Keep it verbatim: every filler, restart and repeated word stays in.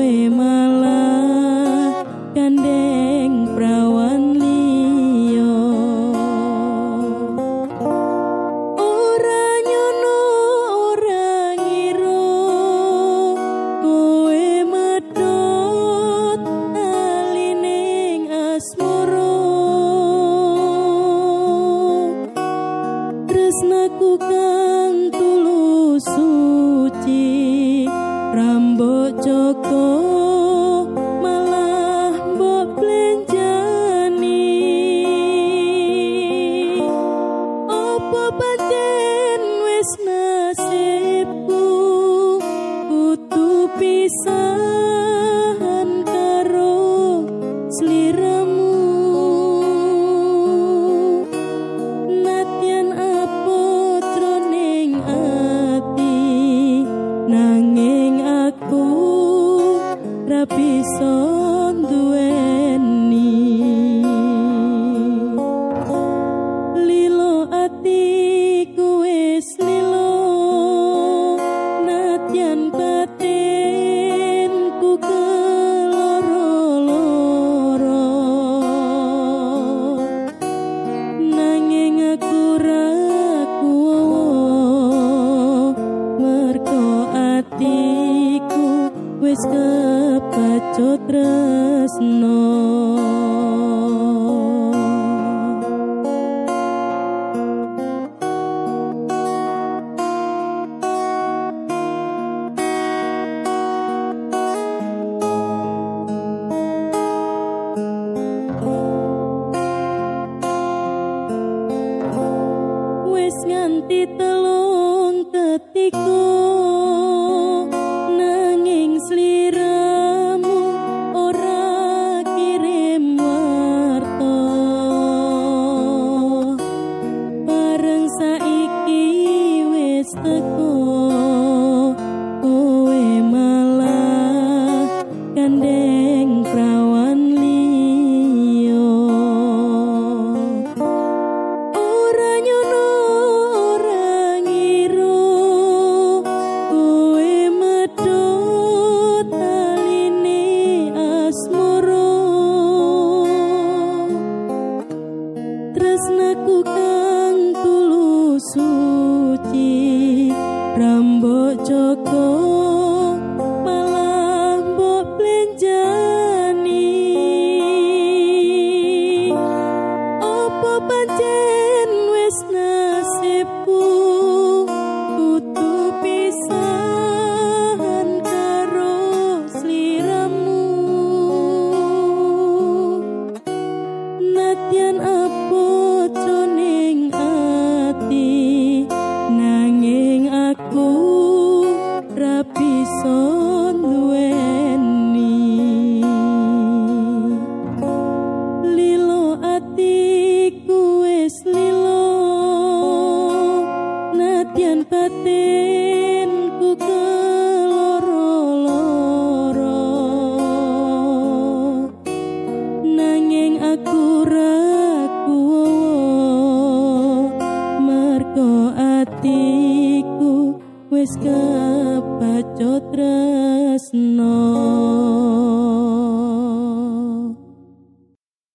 malah gandeng prawan liya ora nyono ora ngira kowe medhot alining asmara tresnaku kang tulus suci rambut joko malah mbok blenjani opo pancen wis nasibku kudu pisahan karo sliramu nadyan apa jroning ati nanging aku ra bisa nduweni lilo atiku wis lilo nadyan batinku keloro-loro nanging aku ra kuwowo mergo atiku wis kepacut tresno wis nganti telung ketiko nanging sliramu ora kirim warta bareng saiki wis teko kowe malah gandeng prawan liya ora nyono ora ngira kowe medhot aline asmara tresnaku kang tulus suci rambut joko malah mbok blenjani opo pancen wis nasibku kudu pisahan karo sliramu nadyan apa jroning ati nanging aku ra bisa nduweni lilo atiku wis lilo nadyan batinku keloro-loro nanging aku ra kuwowo mergo atiku wis